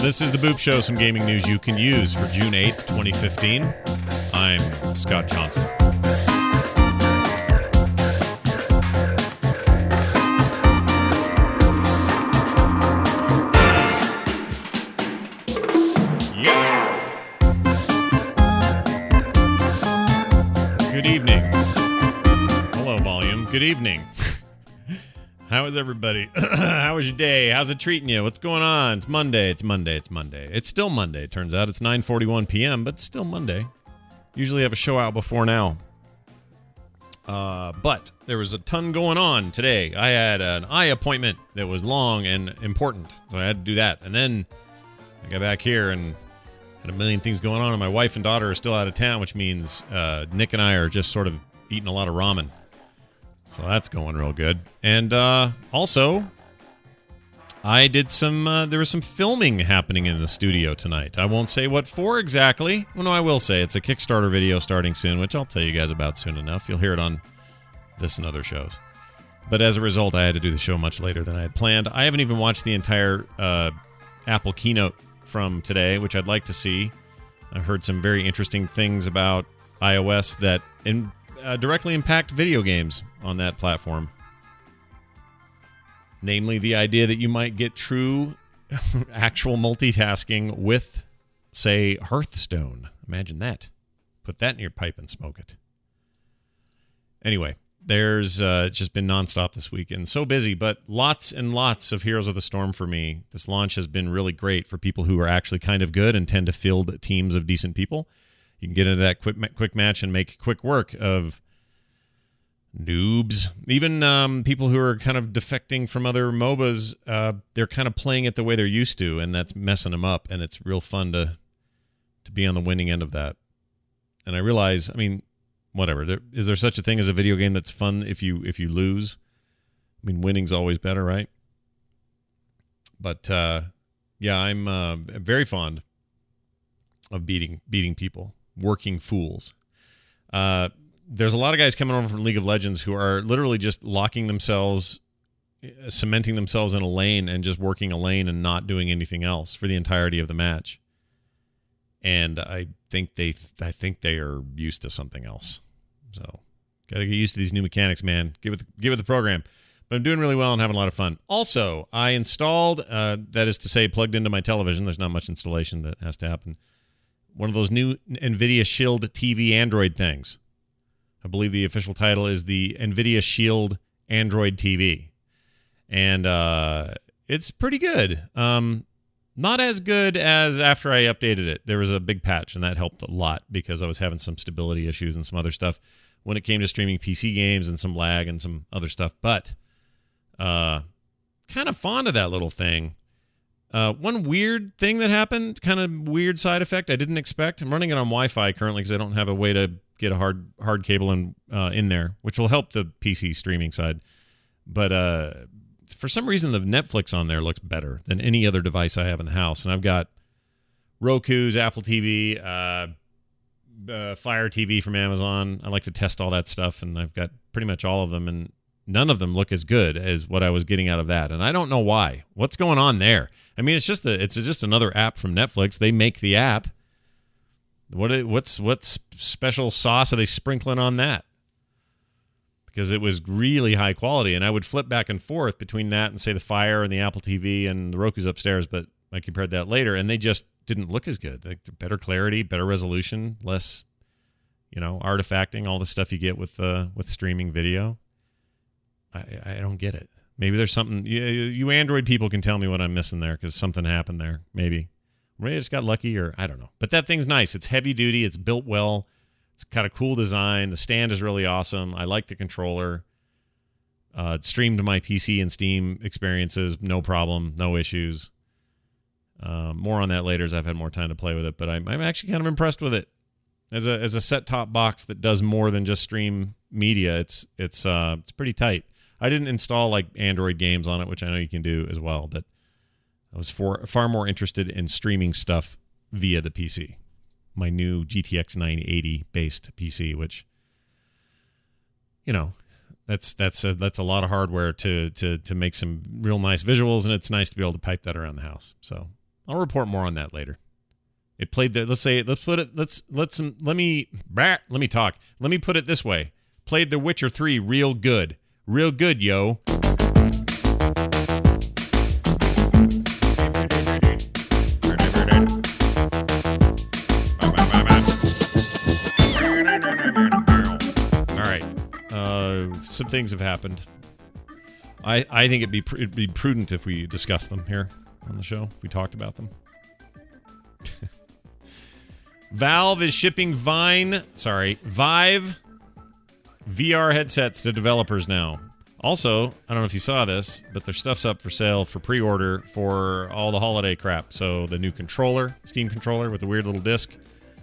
This is the Boop Show, some gaming news you can use for June 8th, 2015. I'm Scott Johnson. Good evening. Hello, volume. Good evening. How is everybody? How was your day? How's it treating you? What's going on? It's Monday. It's still Monday. It turns out it's 9:41 p.m., but it's still Monday. Usually have a show out before now. But there was a ton going on today. I had an eye appointment that was long and important, so I had to do that. And then I got back here and had a million things going on, and my wife and daughter are still out of town, which means Nick and I are just sort of eating a lot of ramen. So that's going real good. And also, I did there was some filming happening in the studio tonight. I won't say what for exactly. Well, no, I will say it's a Kickstarter video starting soon, which I'll tell you guys about soon enough. You'll hear it on this and other shows. But as a result, I had to do the show much later than I had planned. I haven't even watched the entire Apple keynote from today, which I'd like to see. I heard some very interesting things about iOS that directly impact video games on that platform. Namely, the idea that you might get true, actual multitasking with, say, Hearthstone. Imagine that. Put that in your pipe and smoke it. Anyway, there's it's just been nonstop this week and so busy, but lots and lots of Heroes of the Storm for me. This launch has been really great for people who are actually kind of good and tend to field teams of decent people. You can get into that quick match and make quick work of noobs. Even people who are kind of defecting from other MOBAs, they're kind of playing it the way they're used to, and that's messing them up, and it's real fun to be on the winning end of that. And I realize, I mean, whatever. Is there such a thing as a video game that's fun if you lose? I mean, winning's always better, right? But yeah, I'm very fond of beating people, working fools. There's a lot of guys coming over from League of Legends who are literally just locking themselves, cementing themselves in a lane and just working a lane and not doing anything else for the entirety of the match. And I think they are used to something else. So got to get used to these new mechanics, man. Give it the program. But I'm doing really well and having a lot of fun. Also, I installed, that is to say, plugged into my television. There's not much installation that has to happen. One of those new NVIDIA Shield TV Android things. I believe the official title is the NVIDIA Shield Android TV. And it's pretty good. Not as good as after I updated it. There was a big patch, and that helped a lot because I was having some stability issues and some other stuff when it came to streaming PC games and some lag and some other stuff. But kind of fond of that little thing. One weird thing that happened, kind of weird side effect I didn't expect. I'm running it on Wi-Fi currently because I don't have a way to get a hard cable in there, which will help the PC streaming side. But for some reason, the Netflix on there looks better than any other device I have in the house. And I've got Roku's, Apple TV, Fire TV from Amazon. I like to test all that stuff, and I've got pretty much all of them, and none of them look as good as what I was getting out of that. And I don't know why. What's going on there? I mean, it's just another app from Netflix. They make the app. What's special sauce are they sprinkling on that? Because it was really high quality, and I would flip back and forth between that and say the Fire and the Apple TV and the Roku's upstairs, but I compared that later, and they just didn't look as good. Like better clarity, better resolution, less, artifacting, all the stuff you get with streaming video. I don't get it. Maybe there's something. You Android people can tell me what I'm missing there because something happened there. Maybe Ray just got lucky, or I don't know. But that thing's nice. It's heavy duty. It's built well. It's got a cool design. The stand is really awesome. I like the controller. It streamed to my PC and Steam experiences. No problem. No issues. More on that later as I've had more time to play with it. But I'm actually kind of impressed with it. As a set-top box that does more than just stream media, it's pretty tight. I didn't install like Android games on it, which I know you can do as well, but I was far more interested in streaming stuff via the PC. My new GTX 980 based PC, which, that's a lot of hardware to make some real nice visuals, and it's nice to be able to pipe that around the house. So I'll report more on that later. It played the let me talk. Let me put it this way. Played The Witcher 3 real good. Real good, yo. Some things have happened. I think it'd be prudent if we discuss them here on the show, if we talked about them. Valve is shipping Vive VR headsets to developers now. Also, I don't know if you saw this, but their stuff's up for sale for pre-order for all the holiday crap. So the new controller, Steam controller with the weird little disc.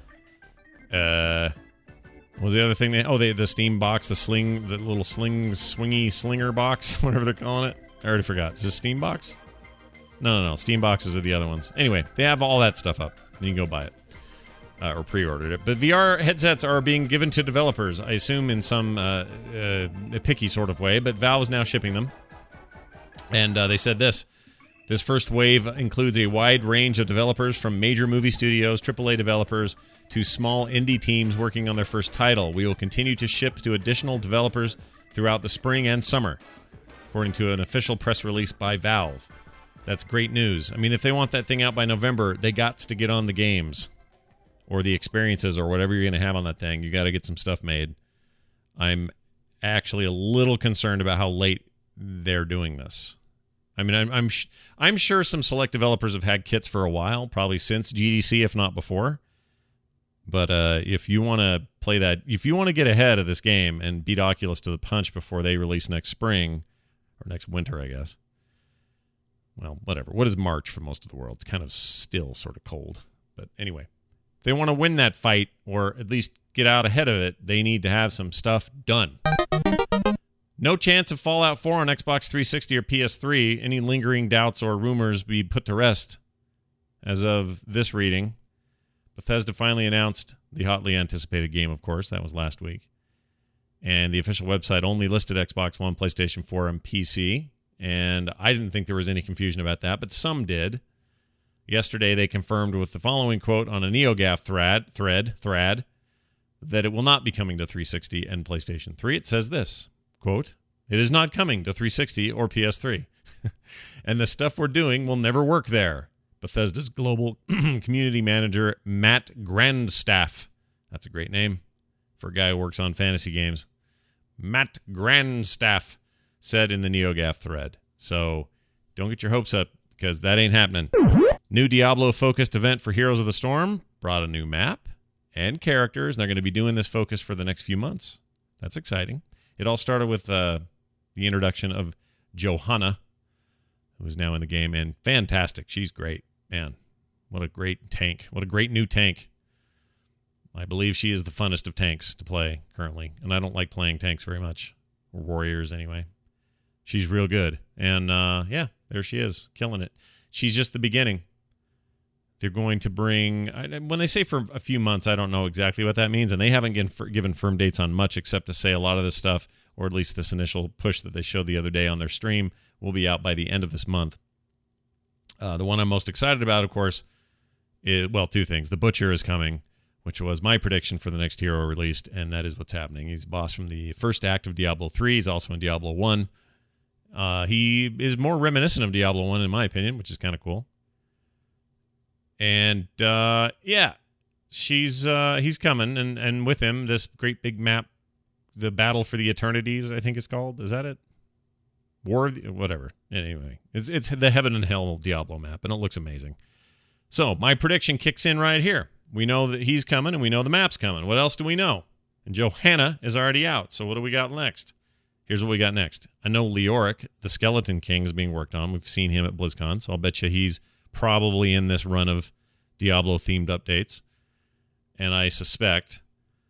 What was the other thing? The Steam box, the little swingy slinger box, whatever they're calling it. I already forgot. Is this Steam box? No. Steam boxes are the other ones. Anyway, they have all that stuff up. You can go buy it. Or pre-ordered it. But VR headsets are being given to developers, I assume in some picky sort of way, but Valve is now shipping them. And they said this. This first wave includes a wide range of developers from major movie studios, AAA developers, to small indie teams working on their first title. We will continue to ship to additional developers throughout the spring and summer, according to an official press release by Valve. That's great news. I mean, if they want that thing out by November, they got to get on the games or the experiences or whatever you're going to have on that thing. You got to get some stuff made. I'm actually a little concerned about how late they're doing this. I mean, I'm sure some select developers have had kits for a while, probably since GDC, if not before. But if you want to play that, if you want to get ahead of this game and beat Oculus to the punch before they release next spring, or next winter, I guess. Well, whatever. What is March for most of the world? It's kind of still sort of cold. But anyway, if they want to win that fight, or at least get out ahead of it, they need to have some stuff done. No chance of Fallout 4 on Xbox 360 or PS3. Any lingering doubts or rumors be put to rest. As of this reading, Bethesda finally announced the hotly anticipated game, of course. That was last week. And the official website only listed Xbox One, PlayStation 4, and PC. And I didn't think there was any confusion about that, but some did. Yesterday, they confirmed with the following quote on a NeoGAF thread that it will not be coming to 360 and PlayStation 3. It says this, quote, "It is not coming to 360 or PS3. And the stuff we're doing will never work there." Bethesda's global community manager, Matt Grandstaff. That's a great name for a guy who works on fantasy games. Matt Grandstaff said in the NeoGAF thread. So don't get your hopes up, because that ain't happening. New Diablo-focused event for Heroes of the Storm brought a new map and characters. They're going to be doing this focus for the next few months. That's exciting. It all started with the introduction of Johanna, who is now in the game, and fantastic. She's great. Man, what a great tank. What a great new tank. I believe she is the funnest of tanks to play currently, and I don't like playing tanks very much, or warriors anyway. She's real good, and yeah, there she is, killing it. She's just the beginning. They're going to bring, when they say for a few months, I don't know exactly what that means, and they haven't given firm dates on much, except to say a lot of this stuff, or at least this initial push that they showed the other day on their stream, will be out by the end of this month. The one I'm most excited about, of course, is, well, two things. The Butcher is coming, which was my prediction for the next hero released, and that is what's happening. He's boss from the first act of Diablo 3. He's also in Diablo 1. He is more reminiscent of Diablo 1, in my opinion, which is kind of cool. And, yeah, he's coming, and with him, this great big map, the Battle for the Eternities, I think it's called. Is that it? War of the, whatever. Anyway, it's the Heaven and Hell Diablo map, and it looks amazing. So my prediction kicks in right here. We know that he's coming, and we know the map's coming. What else do we know? And Johanna is already out. So what do we got next? Here's what we got next. I know Leoric, the Skeleton King, is being worked on. We've seen him at BlizzCon, so I'll bet you he's probably in this run of Diablo-themed updates. And I suspect,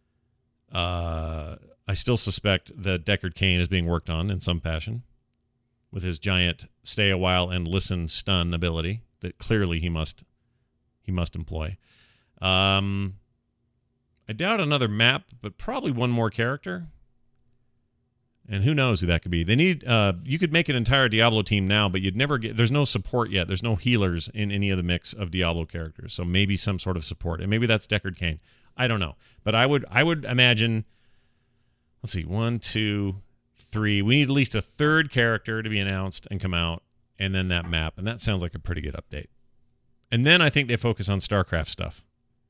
I still suspect that Deckard Cain is being worked on in some fashion, with his giant stay a while and listen stun ability that clearly he must employ. I doubt another map, but probably one more character. And who knows who that could be. They need you could make an entire Diablo team now, but you'd never get, there's no support yet. There's no healers in any of the mix of Diablo characters. So maybe some sort of support. And maybe that's Deckard Cain. I don't know. But I would imagine, let's see, 1, 2, 3. We need at least a third character to be announced and come out, and then that map. And that sounds like a pretty good update. And then I think they focus on StarCraft stuff.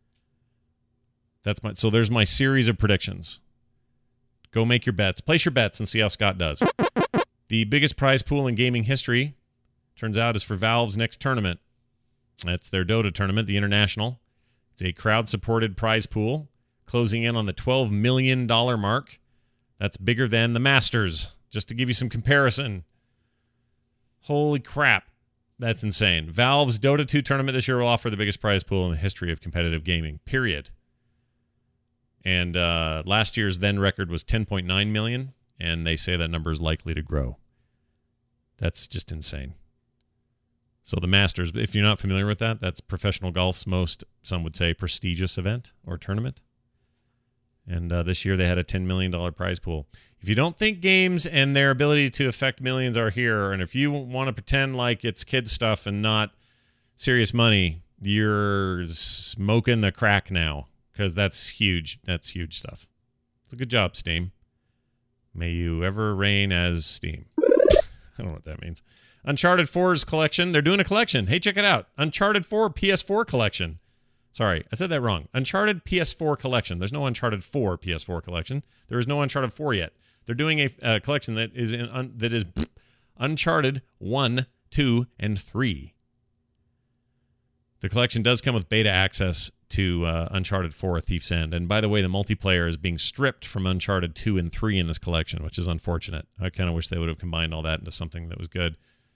So there's my series of predictions. Go make your bets. Place your bets and see how Scott does. The biggest prize pool in gaming history, turns out, is for Valve's next tournament. That's their Dota tournament, the International. It's a crowd-supported prize pool, closing in on the $12 million mark. That's bigger than the Masters, just to give you some comparison. Holy crap. That's insane. Valve's Dota 2 tournament this year will offer the biggest prize pool in the history of competitive gaming, period. And last year's then record was $10.9 million, and they say that number is likely to grow. That's just insane. So the Masters, if you're not familiar with that, that's professional golf's most, some would say, prestigious event or tournament. And this year they had a $10 million prize pool. If you don't think games and their ability to affect millions are here, and if you want to pretend like it's kids stuff and not serious money, you're smoking the crack now. Because that's huge. That's huge stuff. It's a good job, Steam. May you ever reign as Steam. I don't know what that means. Uncharted 4's collection. They're doing a collection. Hey, check it out. Uncharted 4 PS4 collection. Sorry, I said that wrong. Uncharted PS4 collection. There's no Uncharted 4 PS4 collection. There is no Uncharted 4 yet. They're doing a collection that is Uncharted 1, 2, and 3. The collection does come with beta access to Uncharted 4: A Thief's End. And by the way, the multiplayer is being stripped from Uncharted 2 and 3 in this collection, which is unfortunate. I kind of wish they would have combined all that into something that was good.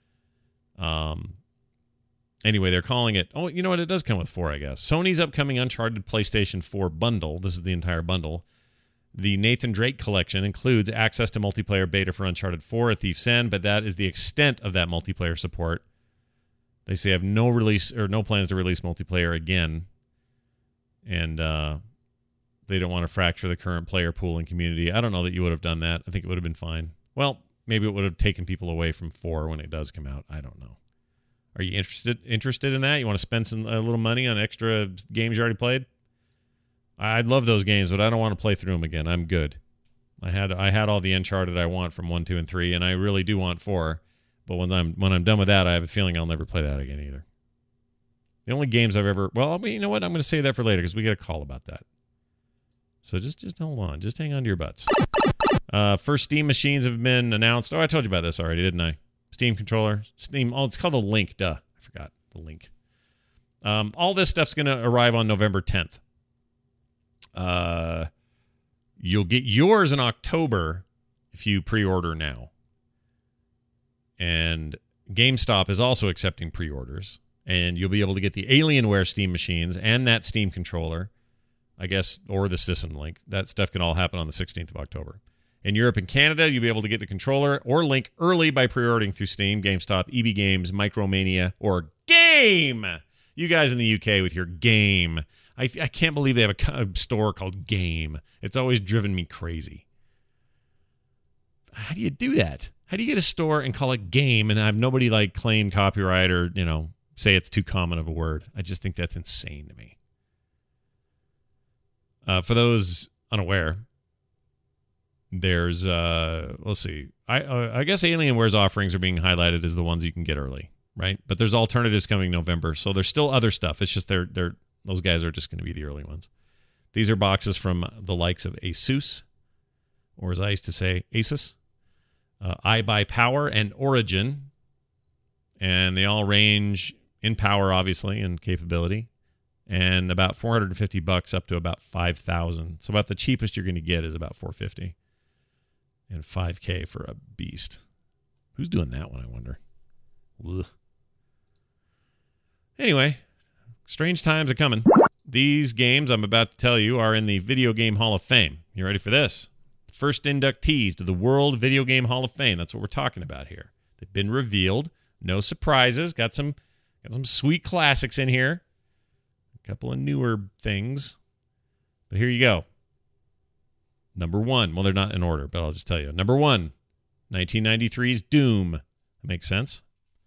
Anyway, they're calling it... Oh, you know what? It does come with 4, I guess. Sony's upcoming Uncharted PlayStation 4 bundle. This is the entire bundle. The Nathan Drake collection includes access to multiplayer beta for Uncharted 4: A Thief's End, but that is the extent of that multiplayer support. They say have no release or no plans to release multiplayer again. And they don't want to fracture the current player pool and community. I don't know that you would have done that. I think it would have been fine. Well, maybe it would have taken people away from 4 when it does come out. I don't know. Are you interested in that? You want to spend a little money on extra games you already played? I'd love those games, but I don't want to play through them again. I'm good. I had all the Uncharted I want from 1, 2, and 3, and I really do want 4. But when I'm done with that, I have a feeling I'll never play that again either. The only games I've ever... Well, you know what? I'm going to say that for later because we get a call about that. So just hold on. Just hang on to your butts. First Steam machines have been announced. Oh, I told you about this already, didn't I? Steam controller. Steam... Oh, it's called a Link. Duh. I forgot. The Link. All this stuff's going to arrive on November 10th. You'll get yours in October if you pre-order now. And GameStop is also accepting pre-orders. And you'll be able to get the Alienware Steam machines and that Steam controller, I guess, or the System Link. That stuff can all happen on the 16th of October. In Europe and Canada, you'll be able to get the controller or Link early by pre-ordering through Steam, GameStop, EB Games, Micromania, or Game. You guys in the UK with your Game. I can't believe they have a store called Game. It's always driven me crazy. How do you do that? How do you get a store and call it Game and have nobody like claim copyright or, say it's too common of a word? I just think that's insane to me. For those unaware, there's let's see. I guess Alienware's offerings are being highlighted as the ones you can get early, right? But there's alternatives coming November, so there's still other stuff. It's just those guys are just going to be the early ones. These are boxes from the likes of Asus, or as I used to say, Asus, iBuyPower, and Origin, and they all range in power, obviously, and capability, and about $450 up to about $5,000. So about the cheapest you're going to get is about $450, and $5K for a beast. Who's doing that one, I wonder? Ugh. Anyway, strange times are coming. These games I'm about to tell you are in the Video Game Hall of Fame. You ready for this? First inductees to the World Video Game Hall of Fame. That's what we're talking about here. They've been revealed. No surprises. Got some sweet classics in here. A couple of newer things. But here you go. Number 1. Well, they're not in order, but I'll just tell you. Number 1, 1993's Doom. That makes sense.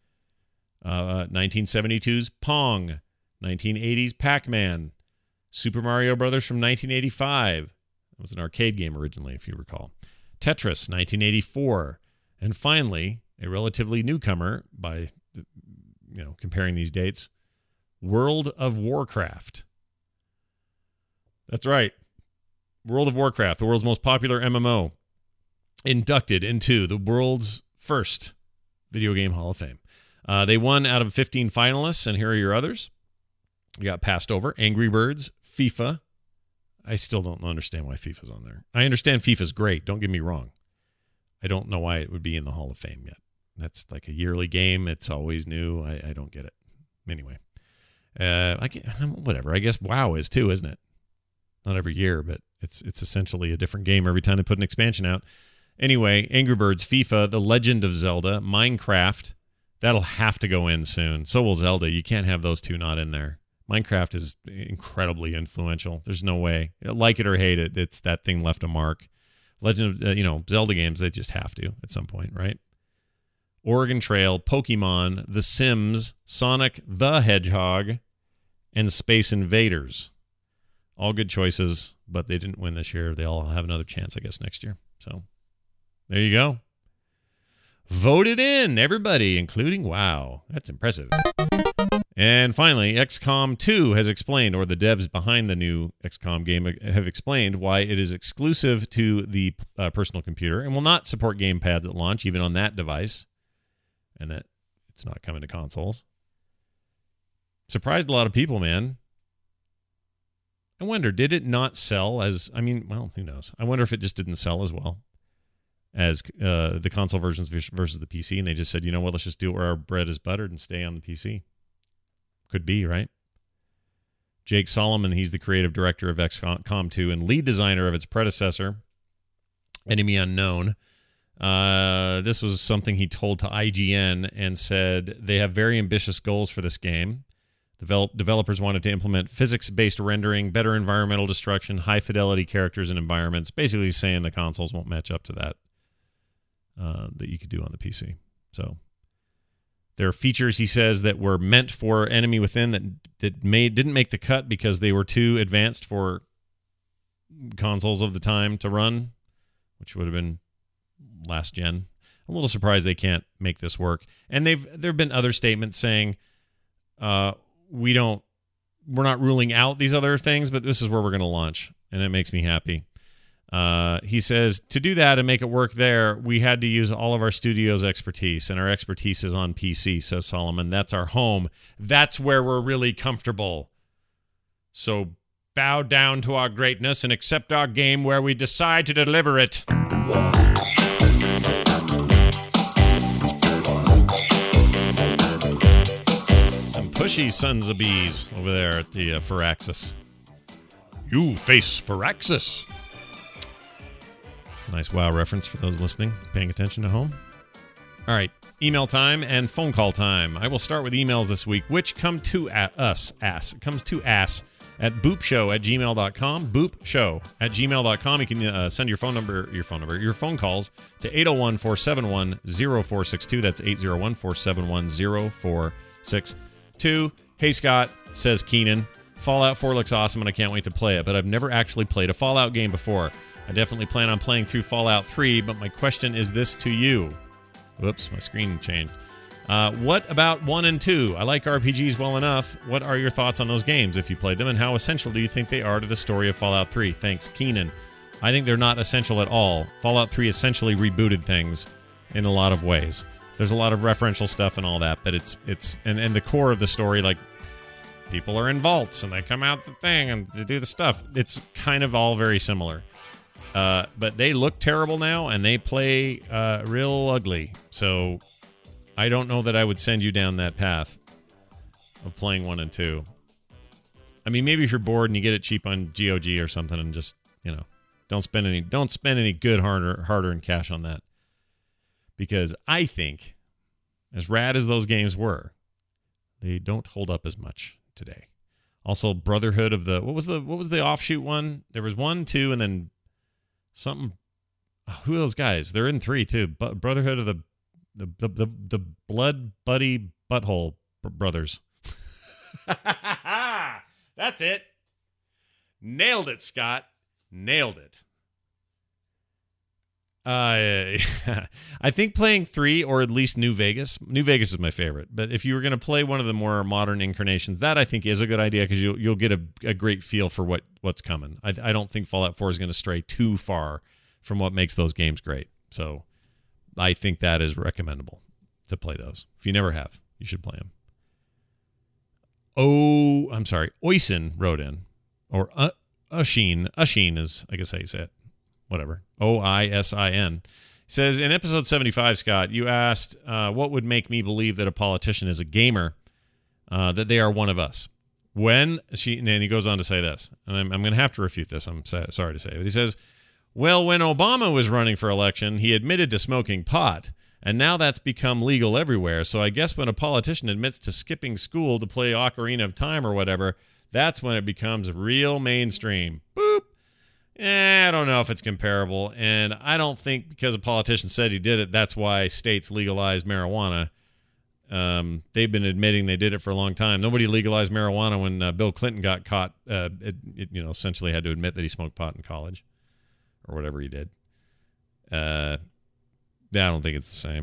1972's Pong. 1980's Pac-Man. Super Mario Brothers from 1985. It was an arcade game originally, if you recall. Tetris, 1984. And finally, a relatively newcomer by, comparing these dates, World of Warcraft. That's right. World of Warcraft, the world's most popular MMO, inducted into the world's first Video Game Hall of Fame. They won out of 15 finalists, and here are your others. You got passed over. Angry Birds, FIFA. I still don't understand why FIFA's on there. I understand FIFA's great. Don't get me wrong. I don't know why it would be in the Hall of Fame yet. That's like a yearly game. It's always new. I don't get it. Anyway, whatever. I guess WoW is too, isn't it? Not every year, but it's essentially a different game every time they put an expansion out. Anyway, Angry Birds, FIFA, The Legend of Zelda, Minecraft. That'll have to go in soon. So will Zelda. You can't have those two not in there. Minecraft is incredibly influential. There's no way. Like it or hate it, it's that thing left a mark. Legend of, Zelda games, they just have to at some point, right? Oregon Trail, Pokemon, The Sims, Sonic the Hedgehog, and Space Invaders. All good choices, but they didn't win this year. They all have another chance, I guess, next year. So there you go. Voted in, everybody, including WoW. That's impressive. And finally, XCOM 2 has explained, or the devs behind the new XCOM game have explained, why it is exclusive to the personal computer and will not support gamepads at launch, even on that device, and that it's not coming to consoles. Surprised a lot of people, man. I wonder, did it not sell as, who knows? I wonder if it just didn't sell as well as the console versions versus the PC, and they just said, you know what, let's just do it where our bread is buttered and stay on the PC. Could be, right? Jake Solomon, he's the creative director of XCOM 2 and lead designer of its predecessor, Enemy Unknown. This was something he told to IGN and said they have very ambitious goals for this game. Developers wanted to implement physics-based rendering, better environmental destruction, high-fidelity characters and environments, basically saying the consoles won't match up to that you could do on the PC. So there are features, he says, that were meant for Enemy Within that didn't make the cut because they were too advanced for consoles of the time to run, which would have been last gen. I'm a little surprised they can't make this work. And there have been other statements saying, we're not ruling out these other things, but this is where we're going to launch, and it makes me happy. He says, to do that and make it work there, we had to use all of our studio's expertise, and our expertise is on PC, says Solomon. That's our home. That's where we're really comfortable. So bow down to our greatness and accept our game where we decide to deliver it. Some pushy sons of bees over there at the Firaxis. You face Firaxis. It's a nice WoW reference for those listening, paying attention at home. All right, email time and phone call time. I will start with emails this week, which come to us at boopshow@gmail.com. Boopshow@gmail.com. You can send your phone calls to 801-471-0462. That's 801-471-0462. Hey, Scott, says Keenan. Fallout 4 looks awesome and I can't wait to play it, but I've never actually played a Fallout game before. I definitely plan on playing through Fallout 3, but my question is this to you. Whoops, my screen changed. What about 1 and 2? I like RPGs well enough. What are your thoughts on those games if you played them, and how essential do you think they are to the story of Fallout 3? Thanks, Keenan. I think they're not essential at all. Fallout 3 essentially rebooted things in a lot of ways. There's a lot of referential stuff and all that, but it's the core of the story, like, people are in vaults and they come out the thing and they do the stuff. It's kind of all very similar. But they look terrible now, and they play real ugly. So I don't know that I would send you down that path of playing 1 and 2. I mean, maybe if you're bored and you get it cheap on GOG or something, and just, don't spend any good hard-earned cash on that. Because I think, as rad as those games were, they don't hold up as much today. Also, Brotherhood of the what was the offshoot one? There was 1, 2, and then something. Who are those guys? They're in 3 too. Brotherhood of the Blood Buddy Butthole Brothers. That's it. Nailed it, Scott. Nailed it. I think playing 3 or at least New Vegas. New Vegas is my favorite. But if you were going to play one of the more modern incarnations, that I think is a good idea because you'll get a great feel for what's coming. I don't think Fallout 4 is going to stray too far from what makes those games great. So I think that is recommendable to play those. If you never have, you should play them. Oh, I'm sorry. Oisin wrote in. Or Ushin is, I guess how you say it. Whatever. Oisin. Says, in episode 75, Scott, you asked what would make me believe that a politician is a gamer, that they are one of us. And he goes on to say this, and I'm going to have to refute this, I'm sorry to say. But he says, well, when Obama was running for election, he admitted to smoking pot, and now that's become legal everywhere. So I guess when a politician admits to skipping school to play Ocarina of Time or whatever, that's when it becomes real mainstream. Boop. I don't know if it's comparable, and I don't think because a politician said he did it, that's why states legalized marijuana. They've been admitting they did it for a long time. Nobody legalized marijuana when Bill Clinton got caught. Essentially had to admit that he smoked pot in college or whatever he did. I don't think it's the same.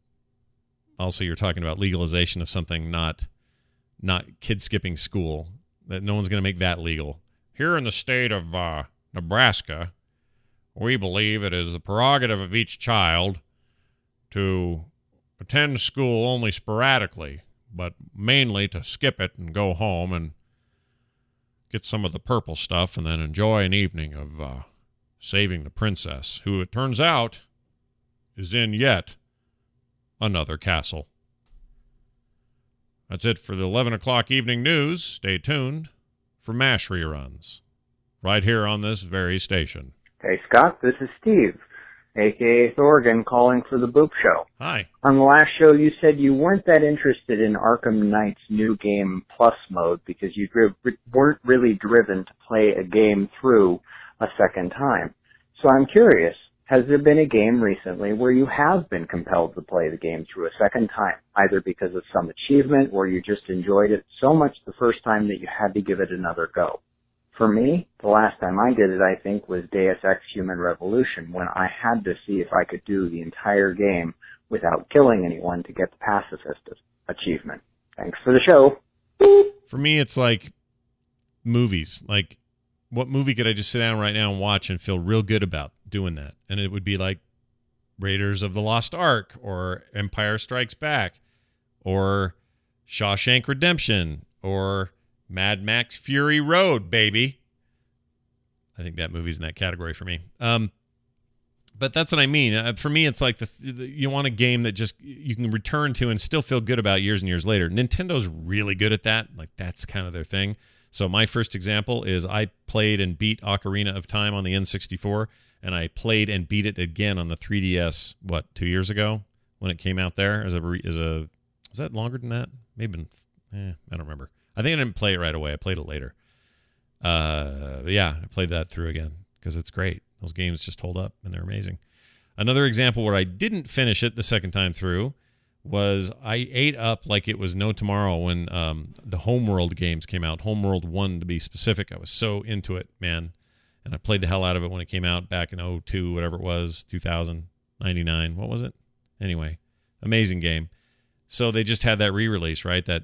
Also, you're talking about legalization of something, not kids skipping school. That no one's going to make that legal. Here in the state of Nebraska, we believe it is the prerogative of each child to attend school only sporadically, but mainly to skip it and go home and get some of the purple stuff and then enjoy an evening of saving the princess, who it turns out is in yet another castle. That's it for the 11 o'clock evening news. Stay tuned for MASH reruns right here on this very station. Hey, Scott, this is Steve, a.k.a. Thorgan, calling for the Boop Show. Hi. On the last show, you said you weren't that interested in Arkham Knight's new game Plus mode because you weren't really driven to play a game through a second time. So I'm curious, has there been a game recently where you have been compelled to play the game through a second time, either because of some achievement or you just enjoyed it so much the first time that you had to give it another go? For me, the last time I did it, I think, was Deus Ex Human Revolution, when I had to see if I could do the entire game without killing anyone to get the pacifist achievement. Thanks for the show. For me, it's like movies. Like, what movie could I just sit down right now and watch and feel real good about doing that? And it would be like Raiders of the Lost Ark or Empire Strikes Back or Shawshank Redemption or Mad Max Fury Road, baby. I think that movie's in that category for me. But that's what I mean. For me, it's like you want a game that just you can return to and still feel good about years and years later. Nintendo's really good at that. Like, that's kind of their thing. So my first example is I played and beat Ocarina of Time on the N64, and I played and beat it again on the 3DS, 2 years ago when it came out there? Was that longer than that? Maybe, I don't remember. I think I didn't play it right away. I played it later. But yeah, I played that through again because it's great. Those games just hold up, and they're amazing. Another example where I didn't finish it the second time through was I ate up like it was no tomorrow when the Homeworld games came out. Homeworld 1, to be specific. I was so into it, man. And I played the hell out of it when it came out back in 2002, whatever it was, 2000, 99. What was it? Anyway, amazing game. So they just had that re-release, right? That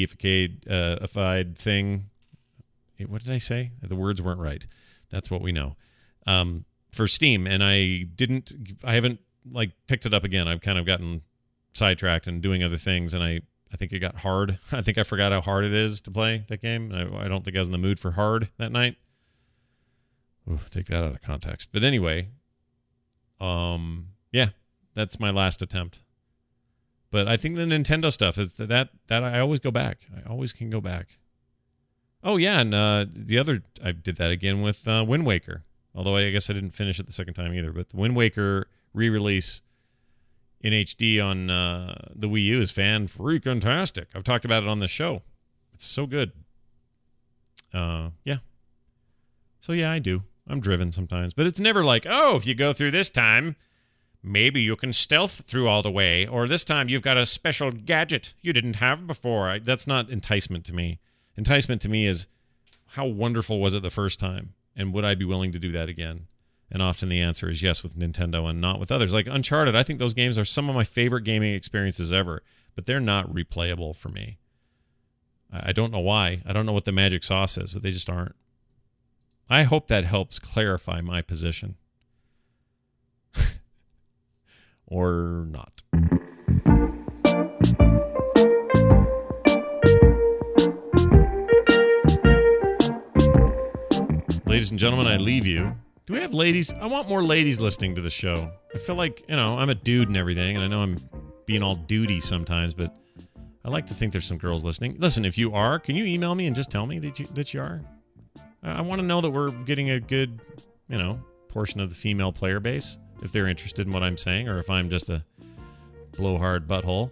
HD-ified thing. What did I say? The words weren't right. That's what we know. For Steam, and I haven't like picked it up again. I've kind of gotten sidetracked and doing other things, and I think it got hard. I think I forgot how hard it is to play that game. I don't think I was in the mood for hard that night. Ooh, take that out of context. But anyway, yeah, that's my last attempt. But I think the Nintendo stuff is that I always go back. I always can go back. Oh yeah, and I did that again with Wind Waker. Although I guess I didn't finish it the second time either. But the Wind Waker re-release in HD on the Wii U is fan-freaking-tastic. I've talked about it on the show. It's so good. Yeah. So yeah, I do. I'm driven sometimes. But it's never like, oh, if you go through this time, maybe you can stealth through all the way. Or this time you've got a special gadget you didn't have before. That's not enticement to me. Enticement to me is, how wonderful was it the first time? And would I be willing to do that again? And often the answer is yes with Nintendo and not with others. Like Uncharted, I think those games are some of my favorite gaming experiences ever, but they're not replayable for me. I don't know why. I don't know what the magic sauce is, but they just aren't. I hope that helps clarify my position. Or not. Ladies and gentlemen, I leave you. Do we have ladies? I want more ladies listening to the show. I feel like, I'm a dude and everything, and I know I'm being all duty sometimes, but I like to think there's some girls listening. Listen, if you are, can you email me and just tell me that you are? I want to know that we're getting a good, portion of the female player base, if they're interested in what I'm saying, or if I'm just a blowhard butthole.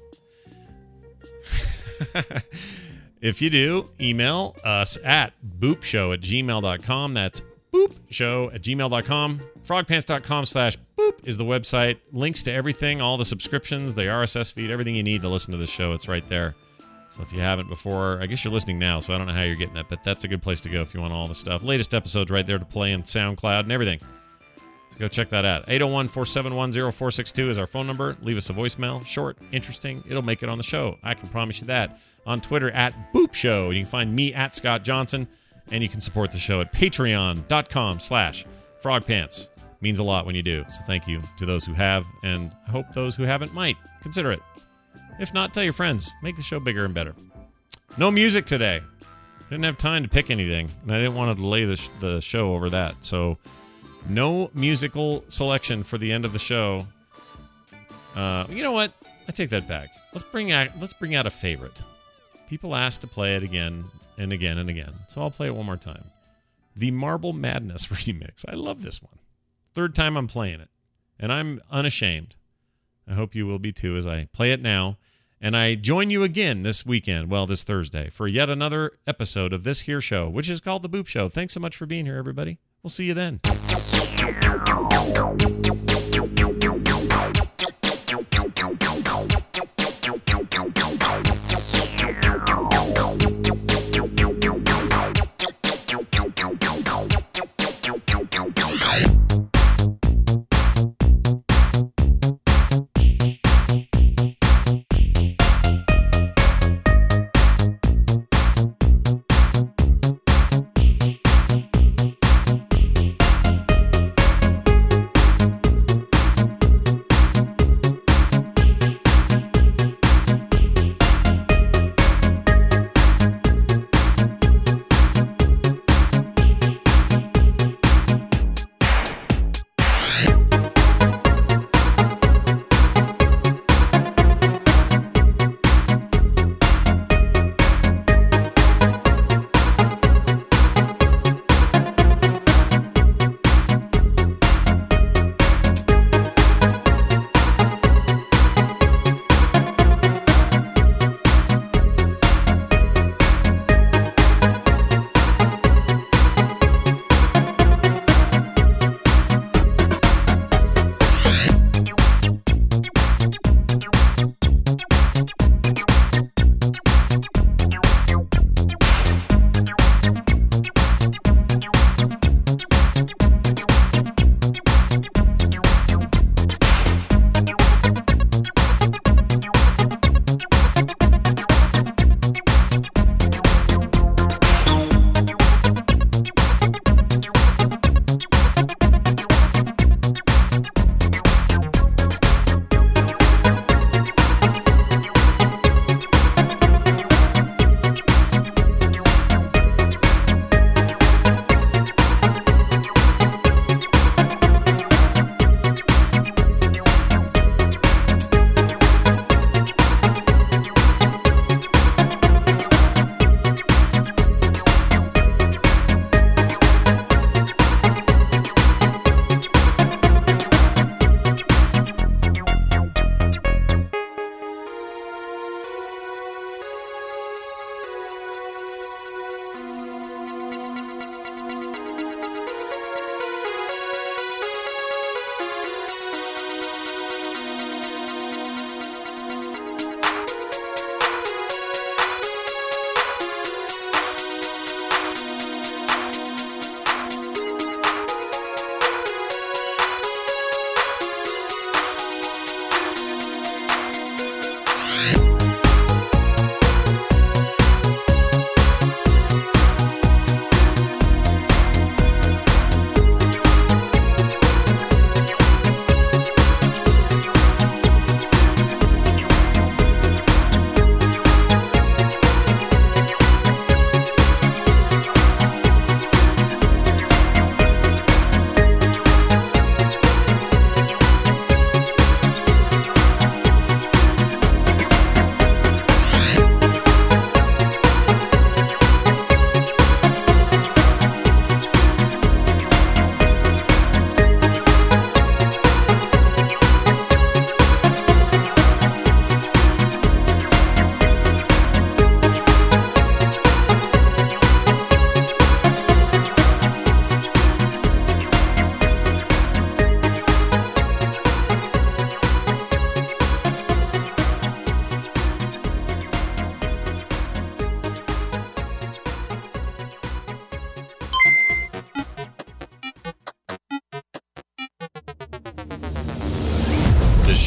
If you do, email us at boopshow@gmail.com. That's boopshow@gmail.com. Frogpants.com/boop is the website. Links to everything, all the subscriptions, the RSS feed, everything you need to listen to this show. It's right there. So if you haven't before, I guess you're listening now, so I don't know how you're getting it, but that's a good place to go if you want all the stuff. Latest episodes right there to play in SoundCloud and everything. So go check that out. 801-471-0462 is our phone number. Leave us a voicemail. Short, interesting. It'll make it on the show. I can promise you that. On Twitter at Boop Show. You can find me at Scott Johnson. And you can support the show at patreon.com/frogpants. Means a lot when you do. So thank you to those who have. And I hope those who haven't might consider it. If not, tell your friends. Make the show bigger and better. No music today. I didn't have time to pick anything. And I didn't want to delay the show over that. So no musical selection for the end of the show. You know what? I take that back. Let's bring out a favorite. People asked to play it again and again and again. So I'll play it one more time. The Marble Madness remix. I love this one. Third time I'm playing it. And I'm unashamed. I hope you will be too as I play it now. And I join you again this weekend, this Thursday, for yet another episode of this here show, which is called The Boop Show. Thanks so much for being here, everybody. We'll see you then.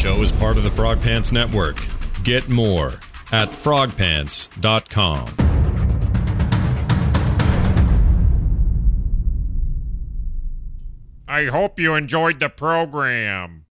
show is part of the Frog Pants Network. Get more at frogpants.com. I hope you enjoyed the program.